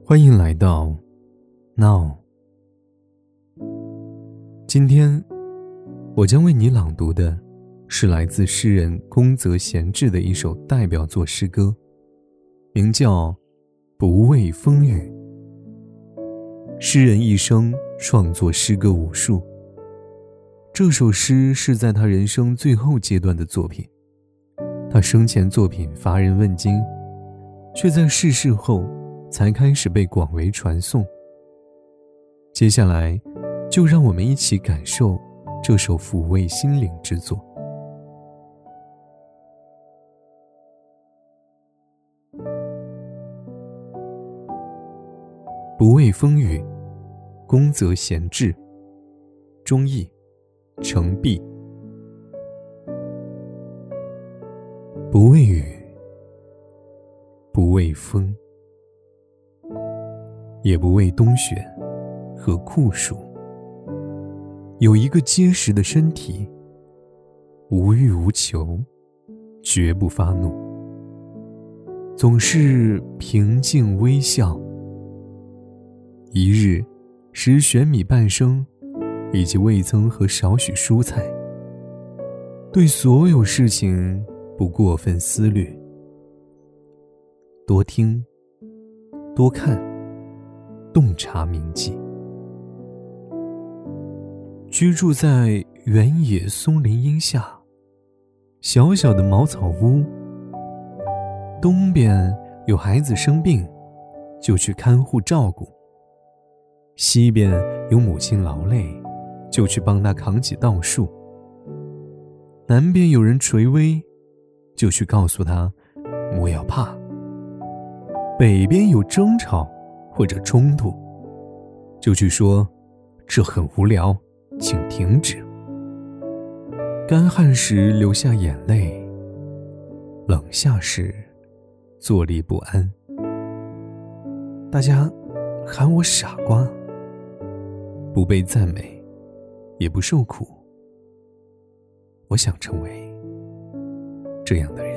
欢迎来到 Now。 今天我将为你朗读的是来自诗人宫泽贤治的一首代表作诗歌，名叫《不畏风雨》。诗人一生创作诗歌无数，这首诗是在他人生最后阶段的作品。他生前作品乏人问津，却在逝世后才开始被广为传颂。接下来就让我们一起感受这首抚慰心灵之作。不畏风雨，宫泽贤治，中译程璧。不畏雨，不畏风，也不畏冬雪和酷暑，有一个结实的身体，无欲无求，绝不发怒，总是平静微笑。一日食玄米半升，以及味噌和少许蔬菜，对所有事情不过分思虑，多听多看，洞察铭记。居住在原野松林荫下，小小的茅草屋，东边有孩子生病，就去看护照顾；西边有母亲劳累，就去帮她扛起稻束；南边有人垂危，就去告诉他莫要怕；北边有争吵或者冲突，就去说这很无聊，请停止。干旱时流下眼泪，冷夏时坐立不安。大家喊我傻瓜，不被赞美，也不受苦。我想成为这样的人。